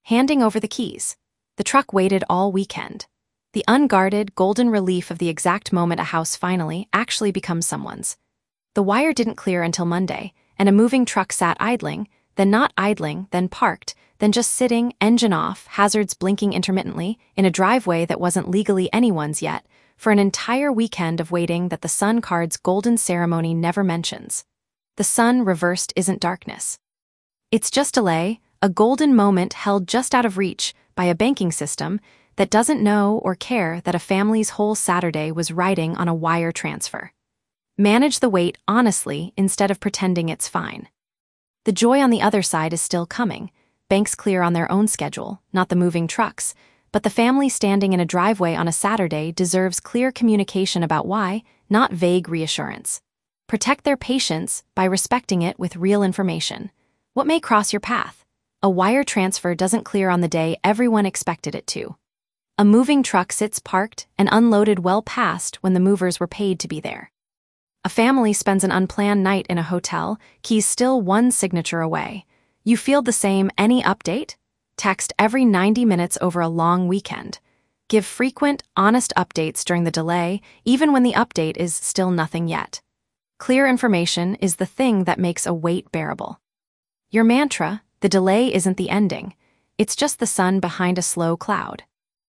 handing over the keys. The truck waited all weekend. The unguarded, golden relief of the exact moment a house finally actually becomes someone's. The wire didn't clear until Monday, and a moving truck sat idling, then not idling, then parked, then just sitting, engine off, hazards blinking intermittently, in a driveway that wasn't legally anyone's yet, for an entire weekend of waiting that the sun card's golden ceremony never mentions. The sun reversed isn't darkness. It's just delay, a golden moment held just out of reach by a banking system that doesn't know or care that a family's whole Saturday was riding on a wire transfer. Manage the wait honestly instead of pretending it's fine. The joy on the other side is still coming. Banks clear on their own schedule, not the moving trucks, but the family standing in a driveway on a Saturday deserves clear communication about why, not vague reassurance. Protect their patience by respecting it with real information. What may cross your path? A wire transfer doesn't clear on the day everyone expected it to. A moving truck sits parked and unloaded well past when the movers were paid to be there. A family spends an unplanned night in a hotel, keys still one signature away. You feel the same. Any update? Text every 90 minutes over a long weekend. Give frequent, honest updates during the delay, even when the update is still nothing yet. Clear information is the thing that makes a wait bearable. Your mantra, the delay isn't the ending. It's just the sun behind a slow cloud.